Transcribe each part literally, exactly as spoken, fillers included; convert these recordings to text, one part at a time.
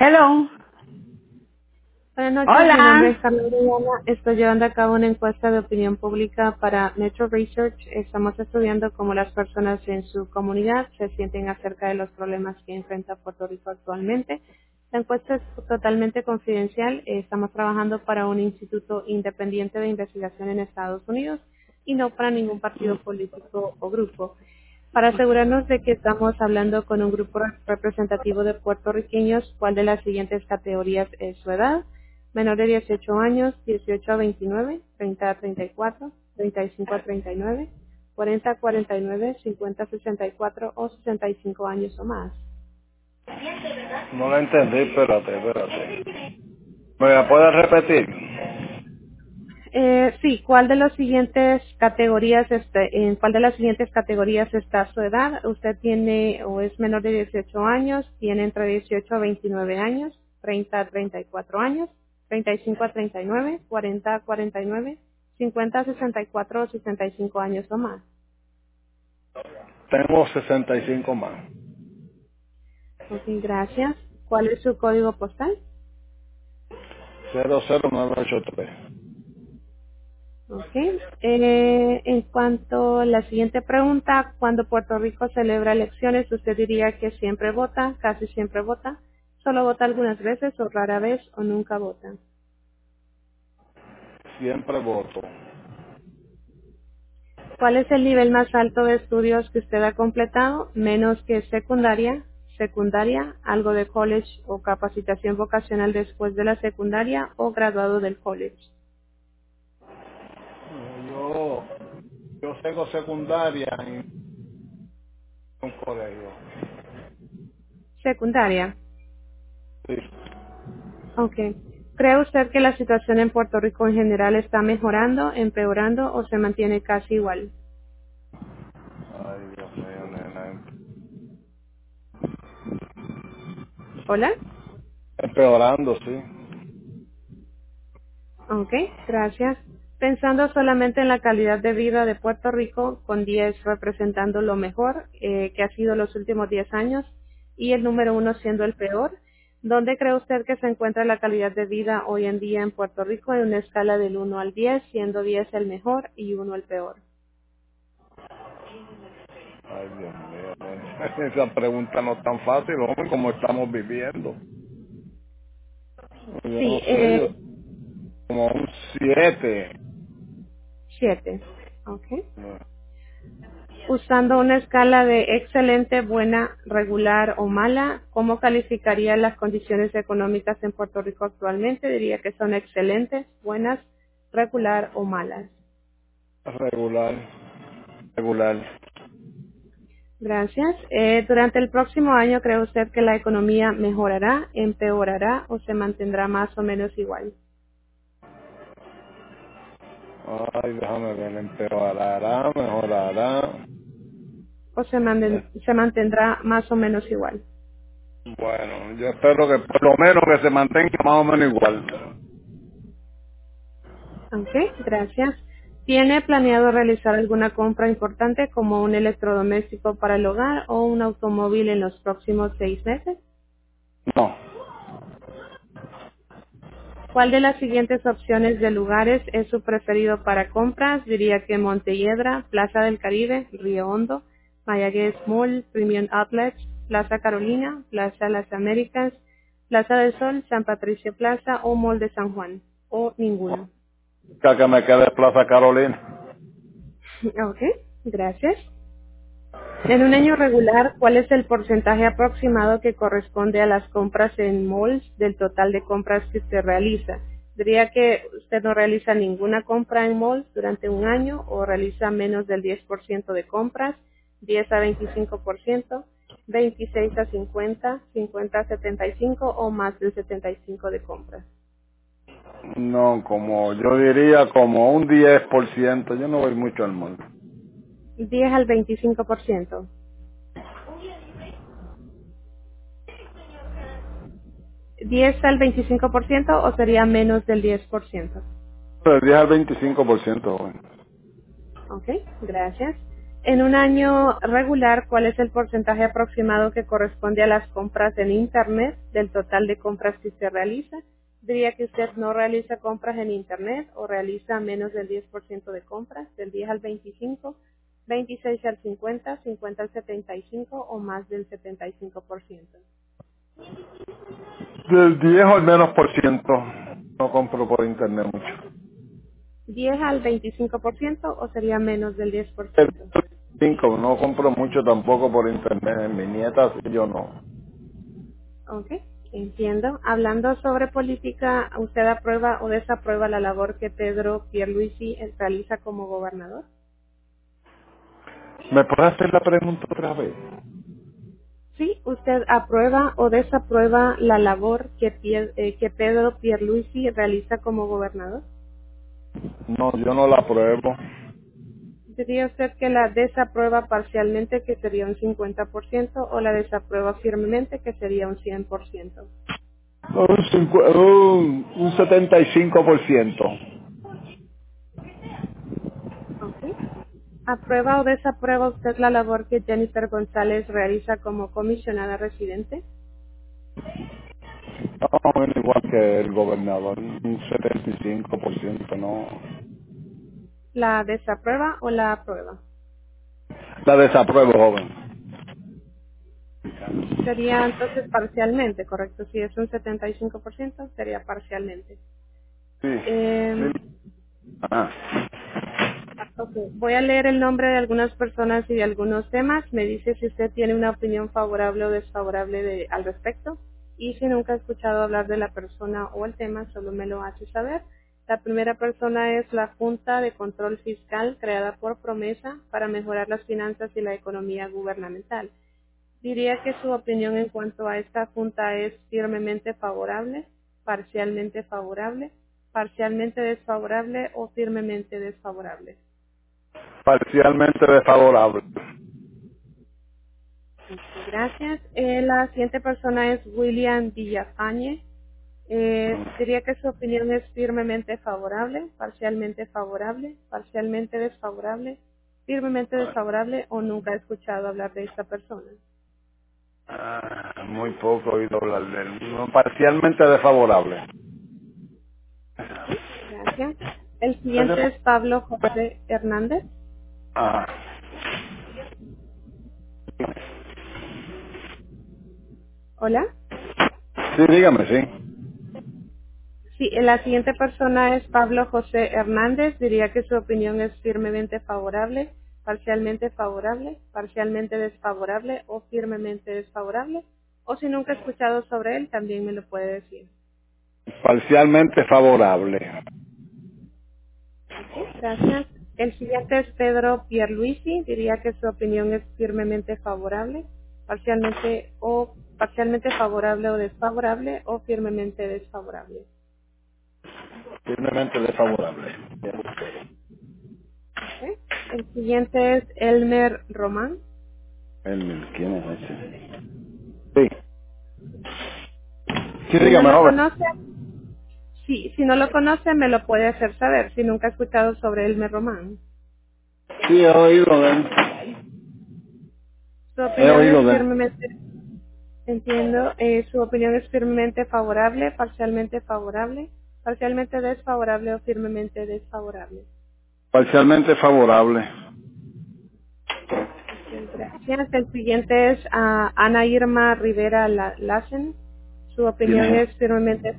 Hello. Buenas noches, mi nombre es Hola. Carlos Orellana. Estoy llevando a cabo una encuesta de opinión pública para Metro Research. Estamos estudiando cómo las personas en su comunidad se sienten acerca de los problemas que enfrenta Puerto Rico actualmente. La encuesta es totalmente confidencial. Estamos trabajando para un instituto independiente de investigación en Estados Unidos y no para ningún partido político o grupo. Para asegurarnos de que estamos hablando con un grupo representativo de puertorriqueños, ¿cuál de las siguientes categorías es su edad? Menor de dieciocho años, dieciocho a veintinueve, treinta a treinta y cuatro, treinta y cinco a treinta y nueve, cuarenta a cuarenta y nueve, cincuenta a sesenta y cuatro o sesenta y cinco años o más. No la entendí, espérate, espérate. ¿Me la puedes repetir? Eh, sí, ¿cuál de las siguientes categorías este, en cuál de las siguientes categorías está su edad? Usted tiene o es menor de dieciocho años, tiene entre dieciocho a veintinueve años, treinta a treinta y cuatro años, treinta y cinco a treinta y nueve, cuarenta a cuarenta y nueve, cincuenta a sesenta y cuatro o sesenta y cinco años o más. Tengo sesenta y cinco más. Ok, gracias. ¿Cuál es su código postal? cero cero nueve ocho tres. Ok. Eh, en cuanto a la siguiente pregunta, cuando Puerto Rico celebra elecciones, ¿usted diría que siempre vota, casi siempre vota, solo vota algunas veces o rara vez o nunca vota? Siempre voto. ¿Cuál es el nivel más alto de estudios que usted ha completado? Menos que secundaria, secundaria, algo de college o capacitación vocacional después de la secundaria o graduado del college. Yo, yo tengo secundaria en un colegio. Secundaria. Sí. Ok. ¿Cree usted que la situación en Puerto Rico en general está mejorando, empeorando o se mantiene casi igual? Ay, Dios mío, nena. ¿Hola? Empeorando, sí. Ok, gracias. Pensando solamente en la calidad de vida de Puerto Rico, con diez representando lo mejor eh, que ha sido los últimos diez años y el número uno siendo el peor, ¿dónde cree usted que se encuentra la calidad de vida hoy en día en Puerto Rico en una escala del uno al diez, siendo diez el mejor y uno el peor? Ay, Dios mío, nena. Esa pregunta no es tan fácil, hombre, como estamos viviendo. Yo Sí, no sé, yo eh, como un siete. siete. Ok. Usando una escala de excelente, buena, regular o mala, ¿cómo calificaría las condiciones económicas en Puerto Rico actualmente? Diría que son excelentes, buenas, regular o malas. Regular, regular. Gracias. Eh, durante el próximo año, ¿cree usted que la economía mejorará, empeorará o se mantendrá más o menos igual? Ay, déjame ver, empeorará, mejorará. ¿O se, manden- Eh, se mantendrá más o menos igual? Bueno, yo espero que por lo menos que se mantenga más o menos igual. Ok, gracias. ¿Tiene planeado realizar alguna compra importante como un electrodoméstico para el hogar o un automóvil en los próximos seis meses? No, ¿Cuál de las siguientes opciones de lugares es su preferido para compras? Diría que Montelledra, Plaza del Caribe, Río Hondo, Mayagüez Mall, Premium Outlets, Plaza Carolina, Plaza Las Américas, Plaza del Sol, San Patricio Plaza o Mall de San Juan, o ninguno. que que me quede Plaza Carolina. Ok, gracias. En un año regular, ¿cuál es el porcentaje aproximado que corresponde a las compras en malls del total de compras que usted realiza? Diría que usted no realiza ninguna compra en malls durante un año o realiza menos del diez por ciento de compras, diez a veinticinco por ciento, veintiséis a cincuenta, cincuenta a setenta y cinco o más del setenta y cinco de compras. No, como yo diría como un diez por ciento. Yo no voy mucho al mundo. diez al veinticinco por ciento. diez al veinticinco por ciento o sería menos del diez por ciento. Del diez al veinticinco por ciento, bueno. Ok, gracias. En un año regular, ¿cuál es el porcentaje aproximado que corresponde a las compras en Internet del total de compras que se realiza? Diría que usted no realiza compras en Internet o realiza menos del diez por ciento de compras, del diez al veinticinco, veintiséis al cincuenta, cincuenta al setenta y cinco o más del setenta y cinco por ciento. Del diez al menos por ciento. No compro por internet mucho. diez al veinticinco por ciento o sería menos del diez por El ciento. cinco, no compro mucho tampoco por internet. Mi nieta sí, yo no. Ok, entiendo. Hablando sobre política, ¿usted aprueba o desaprueba la labor que Pedro Pierluisi realiza como gobernador? ¿Me puede hacer la pregunta otra vez? Sí, ¿usted aprueba o desaprueba la labor que, Pie- eh, que Pedro Pierluisi realiza como gobernador? No, yo no la apruebo. ¿Diría usted que la desaprueba parcialmente, que sería un cincuenta por ciento, o la desaprueba firmemente, que sería un cien por ciento? Un, cincu- un, un setenta y cinco por ciento. Ok. ¿Aprueba o desaprueba usted la labor que Jennifer González realiza como comisionada residente? No, es igual que el gobernador. Un setenta y cinco por ciento, no. ¿La desaprueba o la aprueba? La desapruebo, joven. Sería entonces parcialmente, correcto. Si es un setenta y cinco por ciento, sería parcialmente. Sí. Eh, sí. Ah. ok, voy a leer el nombre de algunas personas y de algunos temas. Me dice si usted tiene una opinión favorable o desfavorable de- al respecto. Y si nunca ha escuchado hablar de la persona o el tema, solo me lo hace saber. La primera persona es la Junta de Control Fiscal, creada por Promesa para mejorar las finanzas y la economía gubernamental. Diría que su opinión en cuanto a esta junta es firmemente favorable, parcialmente favorable, parcialmente desfavorable o firmemente desfavorable. Parcialmente desfavorable. Ok, gracias. Eh, la siguiente persona es William Villafañe. Eh, diría que su opinión es firmemente favorable, parcialmente favorable, parcialmente desfavorable, firmemente desfavorable o nunca he escuchado hablar de esta persona. Ah, muy poco he oído hablar de él. No, parcialmente desfavorable. Ok, gracias. El siguiente es Pablo José Hernández. Ah, Hola. sí, dígame, sí. Sí, la siguiente persona es Pablo José Hernández. Diría que su opinión es firmemente favorable, parcialmente favorable, parcialmente desfavorable o firmemente desfavorable. O si nunca he escuchado sobre él, también me lo puede decir. Parcialmente favorable. Ok, gracias. El siguiente es Pedro Pierluisi. Diría que su opinión es firmemente favorable, parcialmente o parcialmente favorable o desfavorable o firmemente desfavorable. Firmemente desfavorable. Ok. El siguiente es Elmer Román. El, ¿quién es ese? Sí. Sí, Si no dígame, lo joven. conoce, sí, si no lo conoce, me lo puede hacer saber. Si nunca ha escuchado sobre Elmer Román. Sí, he oído de él. Su He opinión es oído de él. firmemente, entiendo, eh, su opinión es firmemente favorable, parcialmente favorable, parcialmente desfavorable o firmemente desfavorable. Parcialmente favorable. Ok, gracias. El siguiente es ah, Ana Irma Rivera La- Lassen. Su ¿Quién opinión es? es firmemente.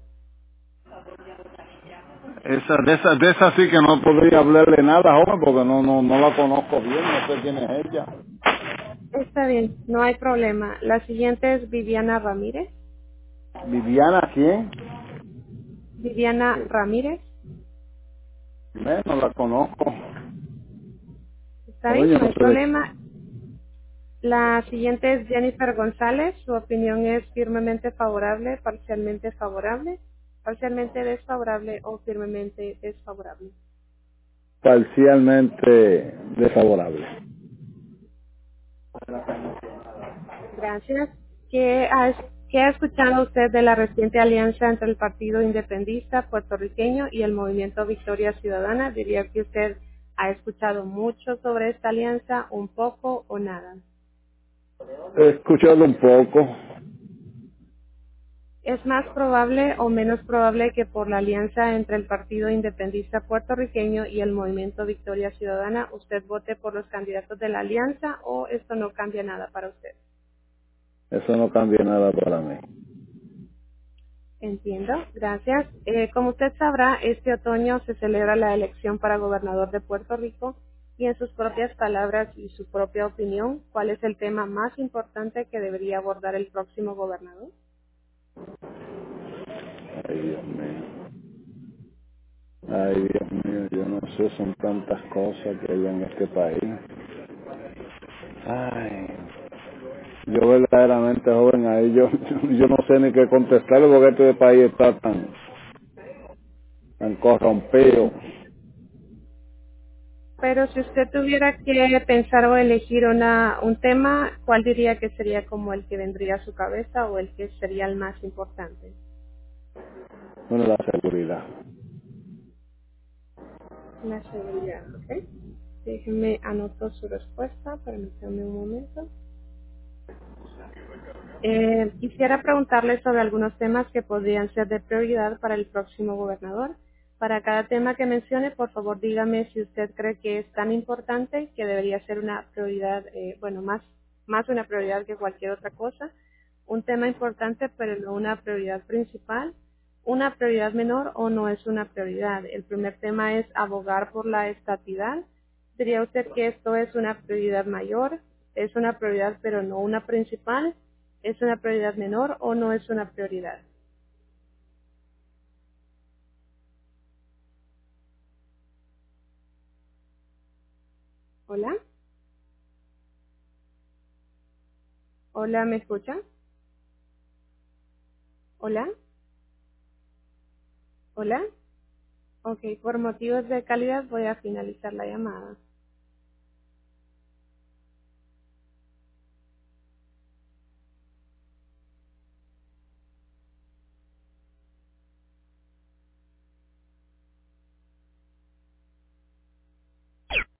Esa, de esa, de esa sí que no podría hablarle nada, joven, porque no, no, no la conozco bien, no sé quién es ella. Está bien, no hay problema. La siguiente es Viviana Ramírez. Viviana, ¿quién? Viviana Ramírez. Eh, No la conozco. Está Joven, bien, yo no no hay sé de... problema. La siguiente es Jennifer González. Su opinión es firmemente favorable, parcialmente favorable, parcialmente desfavorable o firmemente desfavorable. Parcialmente desfavorable. Gracias. ¿Qué ha, qué ha escuchado usted de la reciente alianza entre el Partido Independentista puertorriqueño y el Movimiento Victoria Ciudadana? Diría que usted ¿Ha escuchado mucho sobre esta alianza, un poco o nada? He escuchado un poco. ¿Es más probable o menos probable que por la alianza entre el Partido Independentista Puertorriqueño y el Movimiento Victoria Ciudadana usted vote por los candidatos de la alianza o esto no cambia nada para usted? Eso no cambia nada para mí. Entiendo, gracias. Eh, como usted sabrá, este otoño se celebra la elección para gobernador de Puerto Rico y en sus propias palabras y su propia opinión, ¿cuál es el tema más importante que debería abordar el próximo gobernador? Ay, Dios mío. Ay, Dios mío, yo no sé, son tantas cosas que hay en este país. Ay, yo verdaderamente joven ahí, yo, yo no sé ni qué contestarle porque este país está tan, tan corrompido. Pero si usted tuviera que pensar o elegir una, un tema, ¿cuál diría que sería como el que vendría a su cabeza o el que sería el más importante? Bueno, la seguridad. La seguridad, ¿ok? Déjeme anotar su respuesta, permítame un momento. Eh, quisiera preguntarle sobre algunos temas que podrían ser de prioridad para el próximo gobernador. Para cada tema que mencione, por favor dígame si usted cree que es tan importante que debería ser una prioridad, eh, bueno, más, más una prioridad que cualquier otra cosa. Un tema importante, pero no una prioridad principal. Una prioridad menor o no es una prioridad. El primer tema es abogar por la estatidad. ¿Diría usted que esto es una prioridad mayor? ¿Es una prioridad pero no una principal? ¿Es una prioridad menor o no es una prioridad? Hola, hola, ¿me escucha? Hola, hola. Ok, por motivos de calidad voy a finalizar la llamada.